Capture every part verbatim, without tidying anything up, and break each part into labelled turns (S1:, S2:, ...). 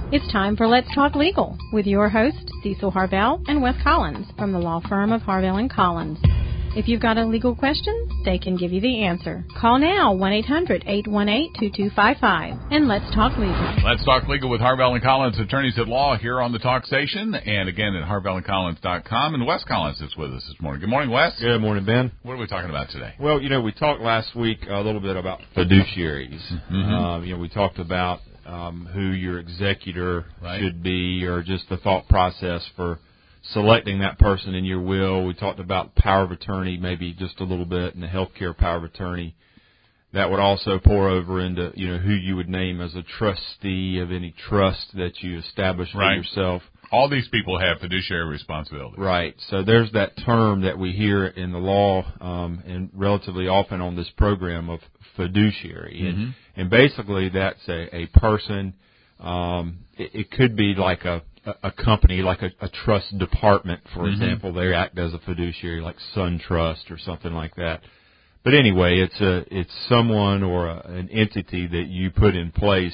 S1: It's time for Let's Talk Legal with your hosts, Cecil Harvell and Wes Collins from the law firm of Harvell and Collins. If you've got a legal question, they can give you the answer. Call now, one eight hundred, eight one eight, two two five five, and let's talk legal.
S2: Let's Talk Legal with Harvell and Collins, attorneys at law here on the Talk Station, and again at harvell and collins dot com. And Wes Collins is with us this morning. Good morning, Wes.
S3: Good morning, Ben.
S2: What are we talking about today?
S3: Well, you know, we talked last week a little bit about fiduciaries. Mm-hmm. Um, you know, we talked about um, who your executor right. should be, or just the thought process for selecting that person in your will. We talked about power of attorney maybe just a little bit, and the healthcare power of attorney. That would also pour over into, you know, who you would name as a trustee of any trust that you establish for
S2: right.
S3: yourself.
S2: All these people have fiduciary responsibilities.
S3: Right. So there's that term that we hear in the law um, and relatively often on this program of fiduciary. Mm-hmm. And, and basically that's a, a person, um, it, it could be like a a company, like a, a trust department, for mm-hmm. example. They act as a fiduciary, like SunTrust or something like that. But anyway, it's a it's someone or a, an entity that you put in place,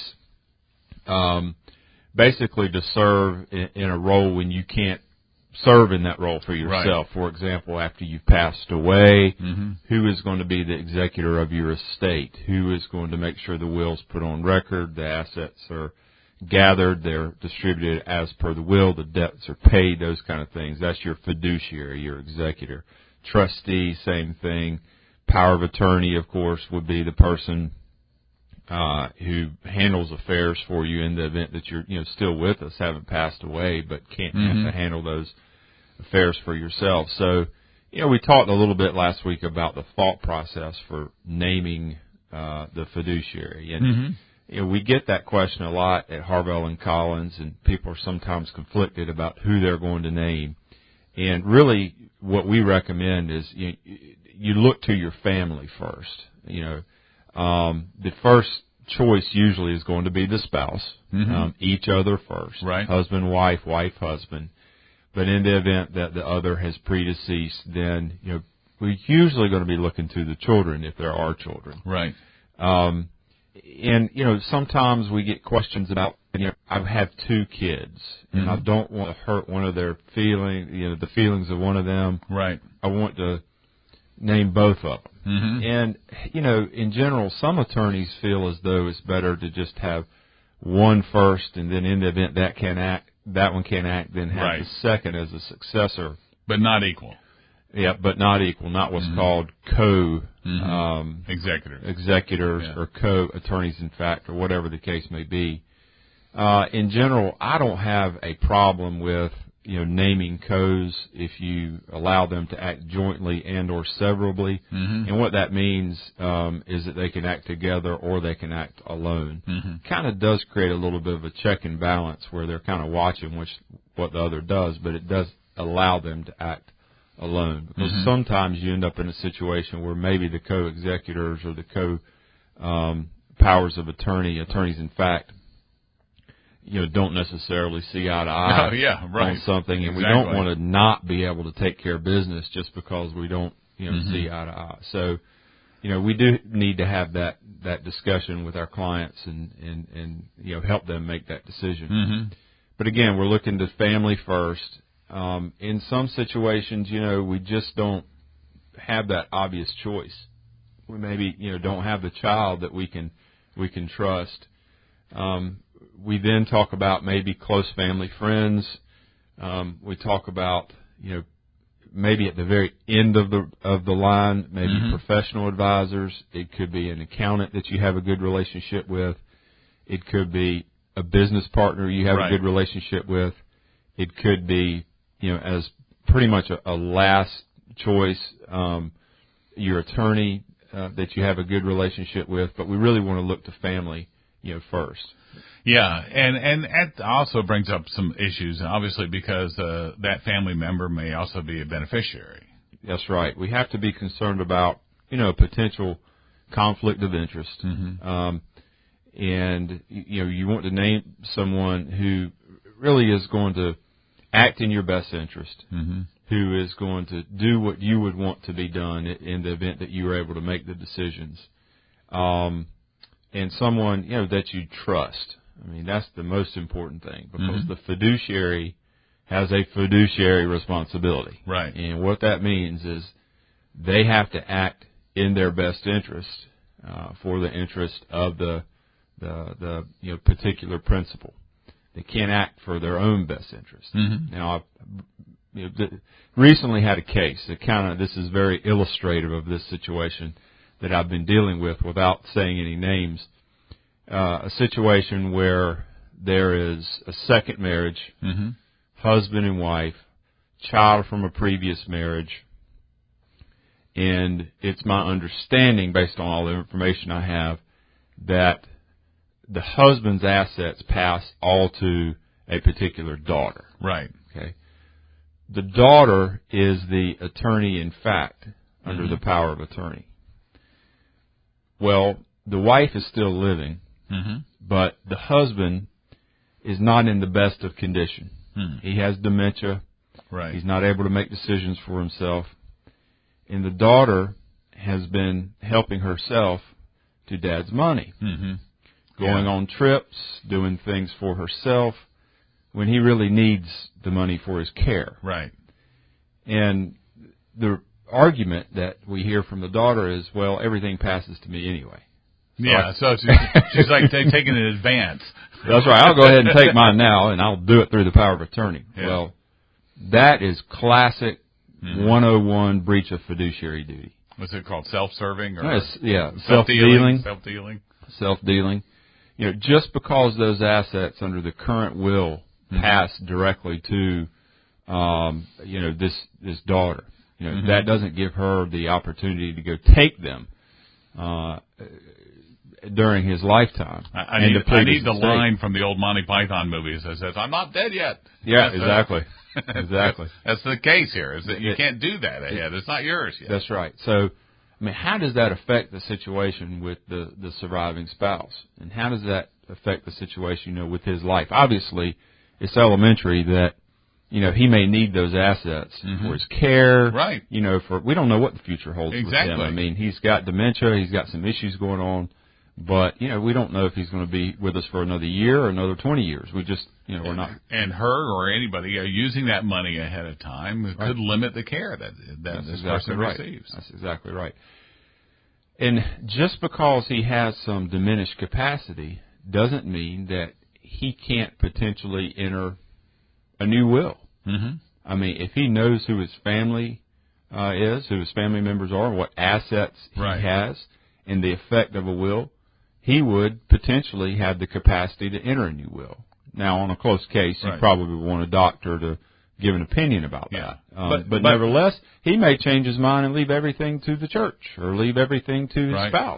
S3: um, basically to serve in, in a role when you can't serve in that role for yourself. Right. For example, after you've passed away, mm-hmm. who is going to be the executor of your estate? Who is going to make sure the will's put on record, the assets are gathered, they're distributed as per the will, the debts are paid, those kind of things. That's your fiduciary, your executor. Trustee, same thing. Power of attorney, of course, would be the person uh, who handles affairs for you in the event that you're, you know, still with us, haven't passed away, but can't mm-hmm. have to handle those affairs for yourself. So, you know, we talked a little bit last week about the thought process for naming uh, the fiduciary. And mm-hmm. you know, we get that question a lot at Harvell and Collins, and people are sometimes conflicted about who they're going to name. And really, what we recommend is you, you look to your family first. You know, um, the first choice usually is going to be the spouse, mm-hmm. um, each other first,
S2: right?
S3: Husband, wife, wife, husband. But in the event that the other has predeceased, then you know we're usually going to be looking to the children if there are children,
S2: right?
S3: Um, And, you know, sometimes we get questions about, you know, I have two kids, and mm-hmm. I don't want to hurt one of their feelings, you know, the feelings of one of them.
S2: Right.
S3: I want to name both of them. Mm-hmm. And, you know, in general, some attorneys feel as though it's better to just have one first, and then in the event that can act, that one can act, then have right. the second as a successor.
S2: But not equal.
S3: Yeah, but not equal, not what's mm-hmm. called co
S2: mm-hmm.
S3: um,
S2: executors,
S3: executors
S2: yeah.
S3: or co-attorneys in fact, or whatever the case may be. Uh, in general, I don't have a problem with you know naming co's if you allow them to act jointly and or severably. Mm-hmm. And what that means um, is that they can act together or they can act alone. Mm-hmm. Kind of does create a little bit of a check and balance where they're kind of watching which what the other does, but it does allow them to act alone, because mm-hmm. sometimes you end up in a situation where maybe the co-executors or the co um, powers of attorney, attorneys in fact, you know, don't necessarily see eye to eye
S2: oh, yeah, right.
S3: on something, and
S2: exactly.
S3: we don't want to not be able to take care of business just because we don't, you know, mm-hmm. see eye to eye. So, you know, we do need to have that that discussion with our clients and and and you know help them make that decision.
S2: Mm-hmm.
S3: But again, we're looking to family first. Um, in some situations, you know, we just don't have that obvious choice. We maybe, you know, don't have the child that we can we can trust. Um, we then talk about maybe close family friends. Um, we talk about, you know, maybe at the very end of the of the line, maybe mm-hmm. professional advisors. It could be an accountant that you have a good relationship with. It could be a business partner you have
S2: right.
S3: a good relationship with. It could be, you know, as pretty much a, a last choice, um, your attorney uh, that you have a good relationship with, but we really want to look to family, you know, first.
S2: Yeah, and and that also brings up some issues, obviously, because uh, that family member may also be a beneficiary.
S3: That's right. We have to be concerned about, you know, potential conflict of interest, mm-hmm. um, and you know, you want to name someone who really is going to act in your best interest, mm-hmm. who is going to do what you would want to be done in the event that you are able to make the decisions, um, and someone, you know, that you trust. I mean, that's the most important thing, because
S2: mm-hmm.
S3: the fiduciary has a fiduciary responsibility.
S2: Right.
S3: And what that means is they have to act in their best interest uh, for the interest of the the the you know particular principal. They can't act for their own best interest.
S2: Mm-hmm.
S3: Now, I've you know, th- recently had a case that kind of, this is very illustrative of this situation that I've been dealing with without saying any names. Uh, a situation where there is a second marriage,
S2: mm-hmm.
S3: husband and wife, child from a previous marriage, and it's my understanding, based on all the information I have, that the husband's assets pass all to a particular daughter.
S2: Right.
S3: Okay. The daughter is the attorney in fact under
S2: mm-hmm.
S3: the power of attorney. Well, the wife is still living,
S2: mm-hmm.
S3: but the husband is not in the best of condition.
S2: Mm.
S3: He has dementia.
S2: Right.
S3: He's not able to make decisions for himself. And the daughter has been helping herself to dad's money,
S2: mm-hmm.
S3: going
S2: yeah.
S3: on trips, doing things for herself, when he really needs the money for his care.
S2: Right.
S3: And the argument that we hear from the daughter is, well, everything passes to me anyway. So
S2: yeah,
S3: I,
S2: so she's, she's like t- taking an advance.
S3: That's right. I'll go ahead and take mine now, and I'll do it through the power of attorney.
S2: Yeah.
S3: Well, that is classic
S2: mm-hmm.
S3: one oh one breach of fiduciary duty.
S2: What's it called? Self-serving? Or
S3: Yes, yeah,
S2: self-dealing?
S3: self-dealing.
S2: Self-dealing.
S3: Self-dealing. You know, just because those assets under the current will
S2: mm-hmm.
S3: pass directly to, um, you know, this this daughter, you know,
S2: mm-hmm.
S3: that doesn't give her the opportunity to go take them uh, during his lifetime.
S2: I, I, need, I need the estate. line from the old Monty Python movies that says, "I'm not dead yet."
S3: Yeah,
S2: that's
S3: exactly. Exactly.
S2: That's the case here, is that you
S3: it,
S2: can't do that yet. It's not yours yet.
S3: That's right. So, I mean, how does that affect the situation with the, the surviving spouse? And how does that affect the situation, you know, with his life? Obviously, it's elementary that, you know, he may need those assets mm-hmm. for his care.
S2: Right.
S3: You know, for, we don't know what the future holds
S2: exactly.
S3: with him. I mean, he's got dementia, he's got some issues going on, but, you know, we don't know if he's going to be with us for another year or another twenty years. We just, you know, we're not.
S2: And her or anybody uh, using that money ahead of time right. could limit the care that, that
S3: That's
S2: this
S3: exactly
S2: person
S3: right.
S2: receives.
S3: That's exactly right. And just because he has some diminished capacity doesn't mean that he can't potentially enter a new will.
S2: Mm-hmm.
S3: I mean, if he knows who his family uh, is, who his family members are, what assets he
S2: right.
S3: has, and the effect of a will, he would potentially have the capacity to enter a new will. Now, on a close case,
S2: right.
S3: you probably want a doctor to give an opinion about
S2: yeah.
S3: that. Um,
S2: but,
S3: but,
S2: but
S3: nevertheless, he may change his mind and leave everything to the church or leave everything to his
S2: right.
S3: spouse.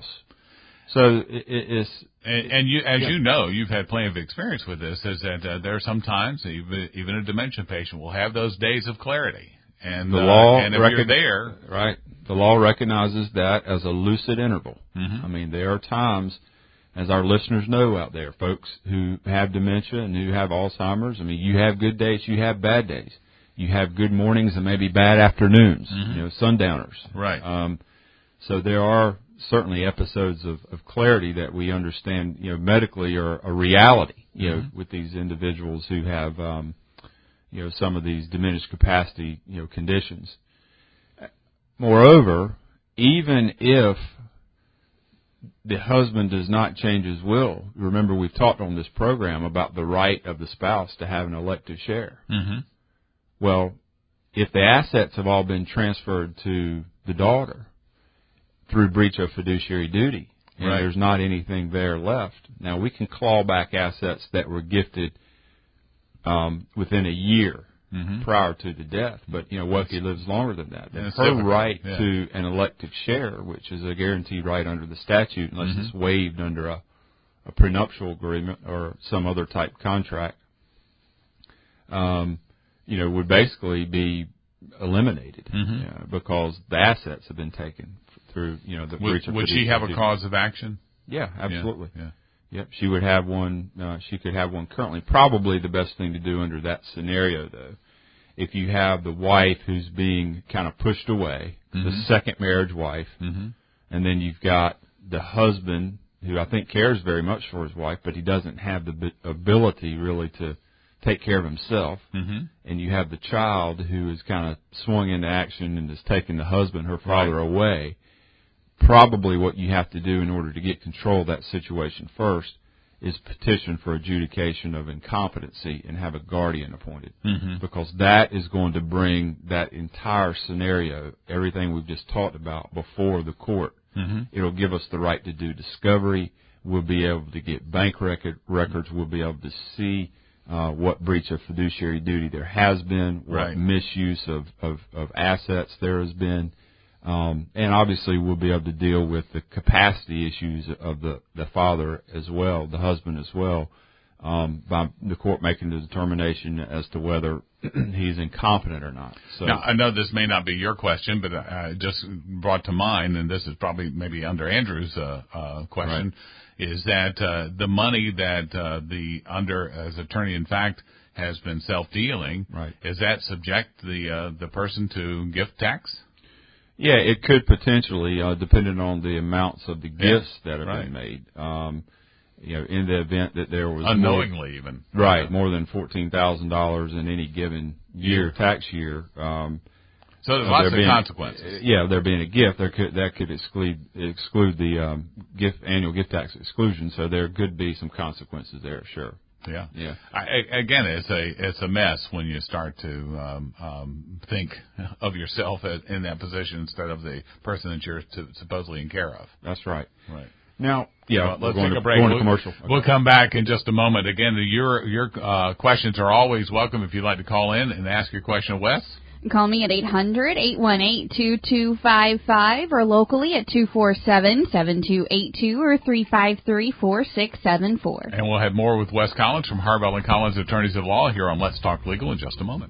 S3: So it, it's
S2: and, and you, as
S3: yeah.
S2: you know, you've had plenty of experience with this. Is that uh, there are some times even, even a dementia patient will have those days of clarity, and
S3: the
S2: uh,
S3: law
S2: and if
S3: recon-
S2: you're there,
S3: right? The law recognizes that as a lucid interval.
S2: Mm-hmm.
S3: I mean, there are times, as our listeners know out there, folks who have dementia and who have Alzheimer's. I mean, you have good days, you have bad days. You have good mornings and maybe bad afternoons,
S2: mm-hmm.
S3: you know, sundowners.
S2: Right.
S3: Um, so there are certainly episodes of, of clarity that we understand, you know, medically are a reality, you
S2: mm-hmm.
S3: know, with these individuals who have, um, you know, some of these diminished capacity, you know, conditions. Moreover, even if the husband does not change his will, remember we've talked on this program about the right of the spouse to have an elective share.
S2: Mm-hmm.
S3: Well, if the assets have all been transferred to the daughter through breach of fiduciary duty, and
S2: right.
S3: there's not anything there left, now we can claw back assets that were gifted um, within a year
S2: mm-hmm.
S3: prior to the death. But, you know, what if he lives longer than that? Then her
S2: difficult.
S3: right
S2: yeah.
S3: to an elective share, which is a guaranteed right under the statute, unless
S2: mm-hmm.
S3: it's waived under a, a prenuptial agreement or some other type contract, um, you know, would basically be eliminated
S2: mm-hmm.
S3: uh, because the assets have been taken through, you know, the
S2: would,
S3: breach of
S2: would she have a
S3: duty.
S2: cause of action?
S3: Yeah, absolutely.
S2: Yeah. yeah.
S3: Yep, she would have one. Uh, she could have one currently. Probably the best thing to do under that scenario, though, if you have the wife who's being kind of pushed away,
S2: mm-hmm.
S3: the second marriage wife,
S2: mm-hmm.
S3: and then you've got the husband who I think cares very much for his wife, but he doesn't have the b- ability really to take care of himself.
S2: Mm-hmm.
S3: And you have the child who is kind of swung into action and is taking the husband, her father,
S2: right.
S3: away. Probably what you have to do in order to get control of that situation first is petition for adjudication of incompetency and have a guardian appointed.
S2: Mm-hmm.
S3: Because that is going to bring that entire scenario, everything we've just talked about, before the court.
S2: Mm-hmm.
S3: It'll give us the right to do discovery. We'll be able to get bank record, records. We'll be able to see uh, what breach of fiduciary duty there has been, what
S2: right.
S3: misuse of, of, of assets there has been. Um, and obviously we'll be able to deal with the capacity issues of the, the father as well, the husband as well, um, by the court making the determination as to whether he's incompetent or not. So
S2: now, I know this may not be your question, but uh, just brought to mind, and this is probably maybe under Andrew's uh, uh, question, right. is that uh, the money that uh, the under, as attorney in fact, has been self-dealing,
S3: right.
S2: is that subject the uh, the person to gift tax?
S3: Yeah, it could potentially, uh, depending on the amounts of the gifts yeah, that have
S2: right.
S3: been made. Um, you know, in the event that there was
S2: unknowingly
S3: more,
S2: even
S3: right,
S2: yeah.
S3: more than fourteen thousand dollars in any given year,
S2: year.
S3: tax year. Um,
S2: so there's
S3: uh,
S2: lots
S3: there
S2: of
S3: being,
S2: consequences.
S3: Yeah, there being a gift, there could that could exclude exclude the um, gift annual gift tax exclusion. So there could be some consequences there, sure.
S2: Yeah,
S3: yeah.
S2: I, again, it's a it's a mess when you start to um, um, think of yourself as, in that position instead of the person that you're to, supposedly in care of.
S3: That's right.
S2: Right.
S3: Now, yeah,
S2: well, let's
S3: take
S2: a break.
S3: Going
S2: we'll,
S3: to commercial. Okay.
S2: We'll come back in just a moment. Again, your your uh, questions are always welcome if you'd like to call in and ask your question of Wes.
S4: Call me at eight hundred, eight one eight, two two five five or locally at two four seven, seven two eight two or three five three, four six seven four.
S2: And we'll have more with Wes Collins from Harvell and Collins Attorneys at Law here on Let's Talk Legal in just a moment.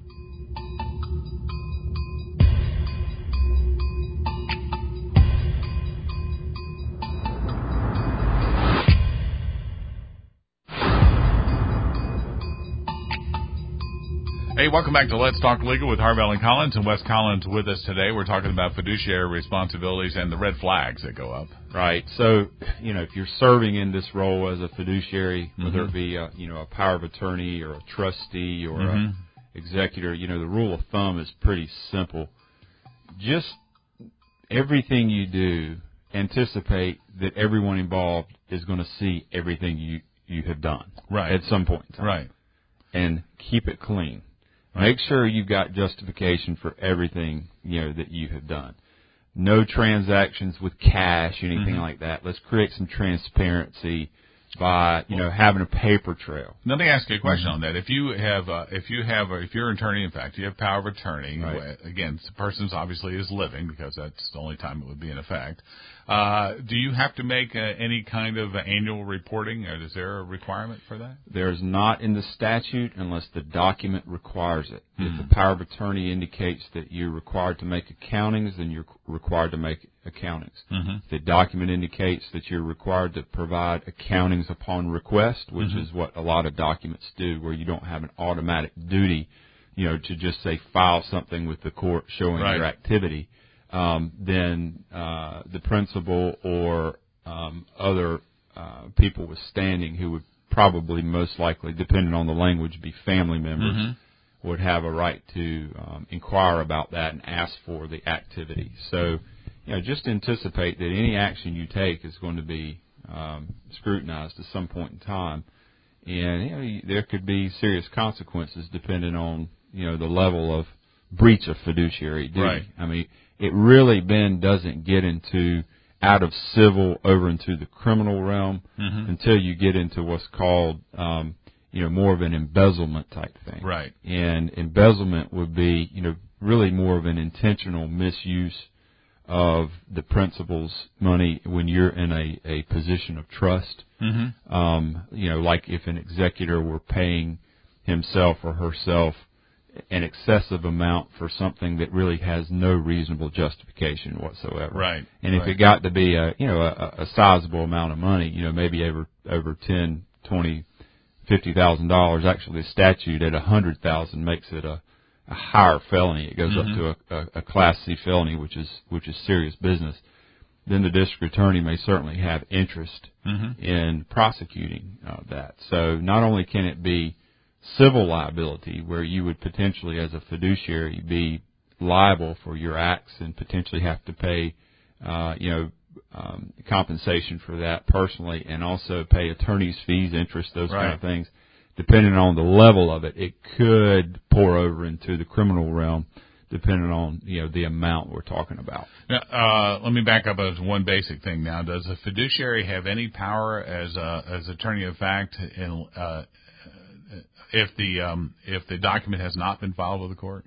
S2: Hey, welcome back to Let's Talk Legal with Harvell and Collins, and Wes Collins with us today. We're talking about fiduciary responsibilities and the red flags that go up.
S3: Right. So, you know, if you're serving in this role as a fiduciary,
S2: mm-hmm.
S3: whether it be a, you know, a power of attorney or a trustee or
S2: mm-hmm.
S3: a executor, you know, the rule of thumb is pretty simple. Just everything you do, anticipate that everyone involved is going to see everything you, you have done.
S2: Right.
S3: At some point in time.
S2: Right.
S3: And keep it clean. Make sure you've got justification for everything, you know, that you have done. No transactions with cash, anything
S2: mm-hmm.
S3: like that. Let's create some transparency by, you know, having a paper trail.
S2: Let me ask you a question
S3: mm-hmm.
S2: on that. If you have, uh, if you have, if you're an attorney, in fact, you have power of attorney.
S3: Right.
S2: Again, the person's obviously is living because that's the only time it would be in effect. Uh, do you have to make uh, any kind of annual reporting, or is there a requirement for that?
S3: There's not in the statute unless the document requires it.
S2: Mm-hmm.
S3: If the power of attorney indicates that you're required to make accountings, then you're required to make accountings.
S2: Mm-hmm.
S3: If the document indicates that you're required to provide accountings upon request, which
S2: mm-hmm.
S3: is what a lot of documents do, where you don't have an automatic duty, you know, to just say file something with the court showing
S2: right.
S3: your activity. Um, then uh, the principal or um, other uh, people with standing who would probably most likely, depending on the language, be family members,
S2: mm-hmm.
S3: would have a right to um, inquire about that and ask for the activity. So, you know, just anticipate that any action you take is going to be um, scrutinized at some point in time, and you know, there could be serious consequences depending on, you know, the level of breach of fiduciary duty.
S2: Right.
S3: I mean, it really then doesn't get into out of civil over into the criminal realm
S2: mm-hmm.
S3: until you get into what's called, um, you know, more of an embezzlement type thing.
S2: Right.
S3: And embezzlement would be, you know, really more of an intentional misuse of the principal's money when you're in a, a position of trust.
S2: Mm-hmm.
S3: Um, you know, like if an executor were paying himself or herself an excessive amount for something that really has no reasonable justification whatsoever.
S2: Right.
S3: And if
S2: right.
S3: it got to be a, you know, a, a sizable amount of money, you know, maybe over, over ten, twenty, fifty thousand dollars, actually the statute at a hundred thousand makes it a, a higher felony. It goes
S2: mm-hmm.
S3: up to a, a, a class C felony, which is, which is serious business. then the district attorney may certainly have interest
S2: mm-hmm.
S3: in prosecuting uh, that. So not only can it be civil liability, where you would potentially, as a fiduciary, be liable for your acts and potentially have to pay, uh, you know, um, compensation for that personally, and also pay attorney's fees, interest, those
S2: right.
S3: kind of things. Depending on the level of it, it could pour over into the criminal realm, depending on, you know, the amount we're talking about.
S2: Now, uh, let me back up as one basic thing now. Does a fiduciary have any power as a, as attorney of fact in, uh, if the, um, if the document has not been filed with the court?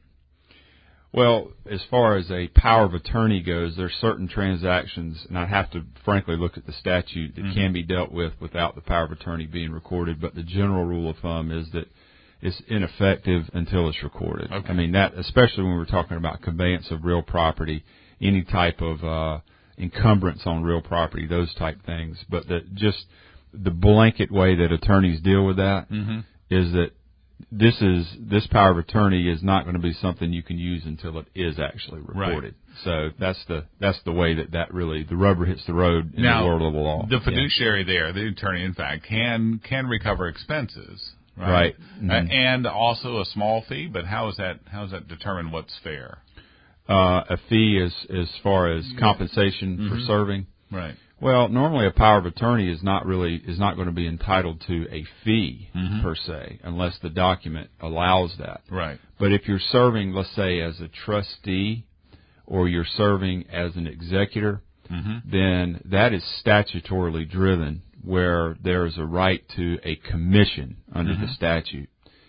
S3: Well, as far as a power of attorney goes, there's certain transactions, and I have to frankly look at the statute, that mm-hmm. can be dealt with without the power of attorney being recorded, but the general rule of thumb is that it's ineffective until it's recorded.
S2: Okay.
S3: I mean, that, especially when we're talking about conveyance of real property, any type of uh, encumbrance on real property, those type things. But that just the blanket way that attorneys deal with that
S2: mm-hmm.
S3: is that this is this power of attorney is not going to be something you can use until it is actually recorded. Right. So that's the that's the way that that really the rubber hits the road in
S2: now,
S3: the world of the law.
S2: The fiduciary yeah. there, the attorney, in fact, can can recover expenses, right?
S3: Right.
S2: Mm-hmm. Uh, and also a small fee. But how is that how is that determine what's fair?
S3: Uh, a fee as as far as compensation mm-hmm. for serving.
S2: Right.
S3: Well, normally a power of attorney is not really is not going to be entitled to a fee
S2: mm-hmm.
S3: per se, unless the document allows that.
S2: Right.
S3: But if you're serving, let's say, as a trustee, or you're serving as an executor,
S2: mm-hmm.
S3: then that is statutorily driven, where there is a right to a commission under
S2: mm-hmm.
S3: the statute.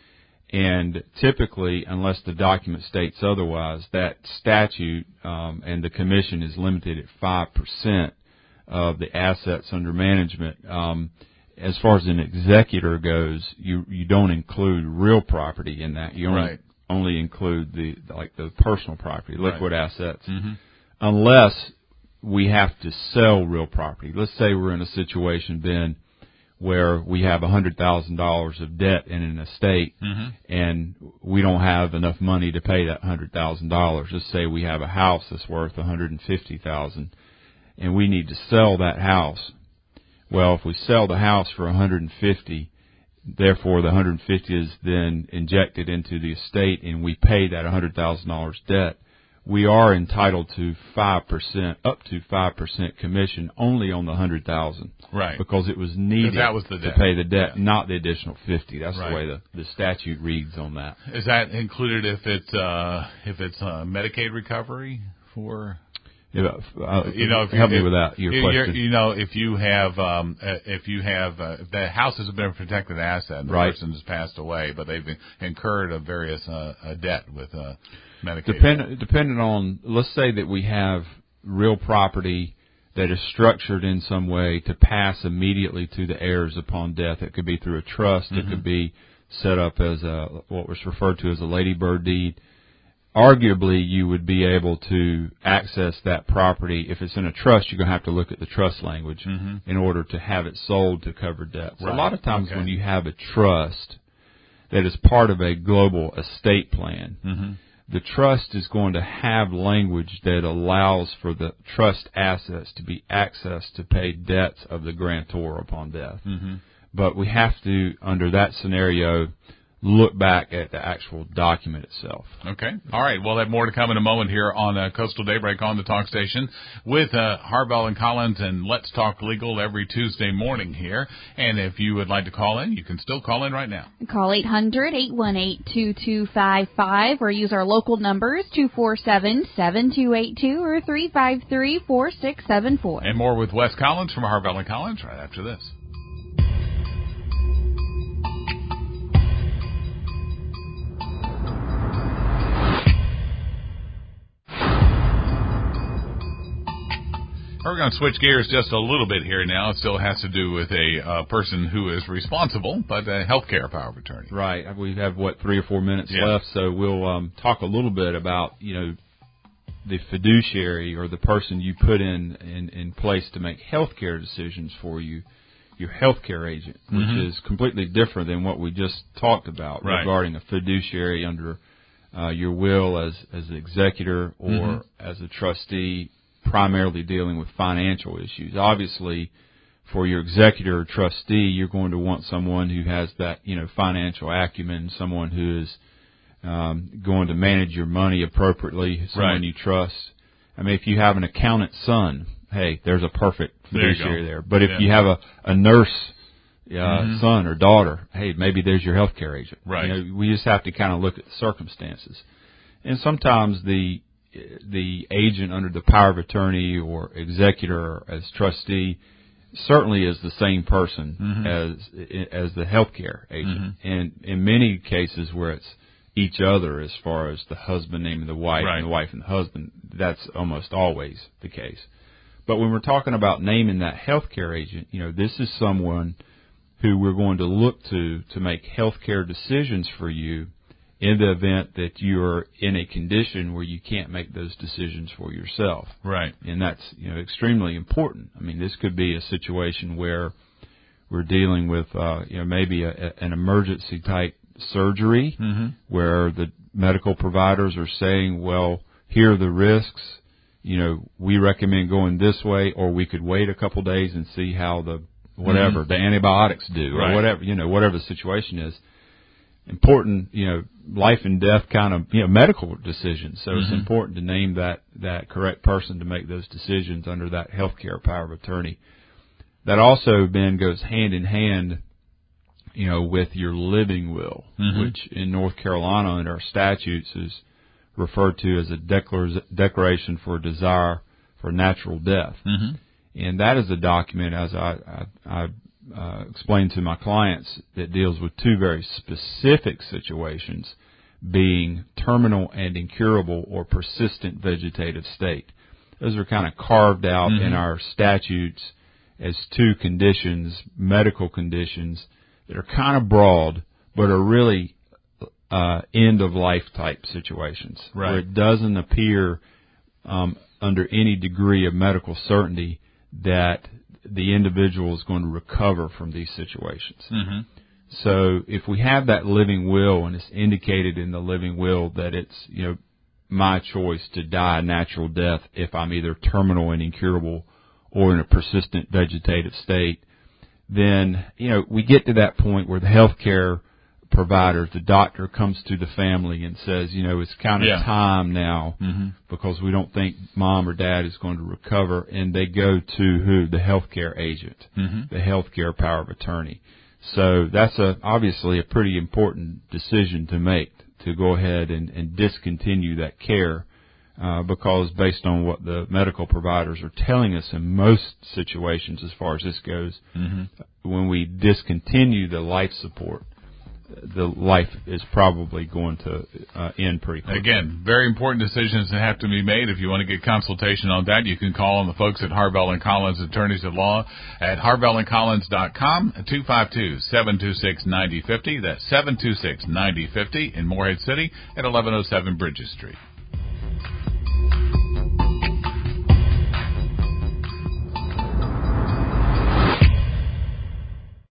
S3: And typically, unless the document states otherwise, that statute um, and the commission is limited at five percent of the assets under management. Um, as far as an executor goes, you you don't include real property in that. You only
S2: right.
S3: only include the like the personal property, liquid
S2: right.
S3: assets,
S2: mm-hmm.
S3: unless we have to sell real property. Let's say we're in a situation, Ben, where we have a hundred thousand dollars of debt in an estate,
S2: mm-hmm.
S3: and we don't have enough money to pay that hundred thousand dollars. Let's say we have a house that's worth a hundred and fifty thousand. And we need to sell that house. Well, if we sell the house for one hundred fifty, therefore the one hundred fifty is then injected into the estate, and we pay that one hundred thousand dollars debt, we are entitled to five percent, up to five percent commission only on the one hundred thousand dollars.
S2: Right.
S3: Because it was needed
S2: that was the
S3: to
S2: debt.
S3: pay the debt,
S2: yeah.
S3: not the additional fifty. That's
S2: right.
S3: the way the, the statute reads on that.
S2: Is that included if it's uh, if it's uh, Medicaid recovery for?
S3: Yeah, uh,
S2: you know, if
S3: help
S2: you,
S3: me with that. Your question.
S2: You know, if you have, um, if you have, uh, if the house has been a protected asset, and the
S3: right.
S2: person has passed away, but they've incurred a various uh, a debt with uh, Medicaid.
S3: Depend, depending on, let's say that we have real property that is structured in some way to pass immediately to the heirs upon death. It could be through a trust.
S2: Mm-hmm.
S3: It could be set up as a what was referred to as a ladybird deed. Arguably, you would be able to access that property. If it's in a trust, you're going to have to look at the trust language
S2: mm-hmm.
S3: in order to have it sold to cover debts. So
S2: right.
S3: a lot of times
S2: okay.
S3: when you have a trust that is part of a global estate plan,
S2: mm-hmm.
S3: the trust is going to have language that allows for the trust assets to be accessed to pay debts of the grantor upon death.
S2: Mm-hmm.
S3: But we have to, under that scenario, look back at the actual document itself.
S2: Okay. All right. We'll have more to come in a moment here on uh, Coastal Daybreak on the Talk Station with uh, Harvell and Collins and Let's Talk Legal every Tuesday morning here. And if you would like to call in, you can still call in right now.
S4: Call eight hundred, eight one eight, two two five five or use our local numbers two four seven, seven two eight two or three five three, four six seven four.
S2: And more with Wes Collins from Harvell and Collins right after this. We're going to switch gears just a little bit here now. It still has to do with a uh, person who is responsible, but a healthcare power of attorney.
S3: Right. We have, what, three or four minutes
S2: yeah.
S3: left, so we'll um, talk a little bit about, you know, the fiduciary or the person you put in, in, in place to make healthcare decisions for you, your healthcare agent, which
S2: mm-hmm.
S3: is completely different than what we just talked about
S2: right.
S3: regarding a fiduciary under uh, your will as, as an executor or mm-hmm. as a trustee primarily dealing with financial issues. Obviously, for your executor or trustee, you're going to want someone who has that, you know, financial acumen, someone who is um, going to manage your money appropriately, someone
S2: right.
S3: you trust. I mean, if you have an accountant's son, hey, there's a perfect fiduciary there. there. But if
S2: yeah.
S3: you have a, a nurse uh,
S2: mm-hmm.
S3: son or daughter, hey, maybe there's your healthcare agent.
S2: Right.
S3: You know, we just have to kind of look at the circumstances. And sometimes the the agent under the power of attorney or executor or as trustee certainly is the same person mm-hmm. as as the healthcare agent. Mm-hmm. And in many cases where it's each other as far as the husband naming the wife
S2: right.
S3: and the wife and the husband, that's almost always the case. But when we're talking about naming that healthcare agent, you know, this is someone who we're going to look to to make healthcare decisions for you in the event that you're in a condition where you can't make those decisions for yourself.
S2: Right.
S3: And that's, you know, extremely important. I mean, this could be a situation where we're dealing with, uh, you know, maybe a, a, an emergency type surgery mm-hmm. where the medical providers are saying, well, here are the risks. You know, we recommend going this way, or we could wait a couple days and see how the, whatever, mm-hmm. the antibiotics do,
S2: right.
S3: or whatever, you know, whatever the situation is. Important, you know, life and death kind of, you know, medical decisions. So mm-hmm. it's important to name that, that correct person to make those decisions under that healthcare power of attorney. That also then goes hand in hand, you know, with your living will, mm-hmm. which in North Carolina in our statutes is referred to as a declar- declaration for desire for natural death. Mm-hmm. And that is a document, as I, I, I Uh, explain to my clients, that deals with two very specific situations, being terminal and incurable or persistent vegetative state. Those are kind of carved out mm-hmm. in our statutes as two conditions, medical conditions, that are kind of broad, but are really uh, end-of-life type situations,
S2: right.
S3: where it doesn't appear um, under any degree of medical certainty that the individual is going to recover from these situations. Mm-hmm. So if we have that living will and it's indicated in the living will that it's, you know, my choice to die a natural death if I'm either terminal and incurable or in a persistent vegetative state, then, you know, we get to that point where the healthcare provider, the doctor, comes to the family and says, you know, it's kind of yeah. time now mm-hmm. because we don't think mom or dad is going to recover, and they go to who? The healthcare agent, mm-hmm. the healthcare power of attorney. So that's a obviously a pretty important decision to make, to go ahead and, and discontinue that care, uh, because based on what the medical providers are telling us in most situations as far as this goes, mm-hmm. when we discontinue the life support, the life is probably going to uh, end pretty quickly.
S2: Again, very important decisions that have to be made. If you want to get consultation on that, you can call on the folks at Harvell and Collins, attorneys at law, at harvell and collins dot com, two five two, seven two six, nine zero five zero. That's seven two six, nine zero five zero in Morehead City at eleven oh seven Bridges Street.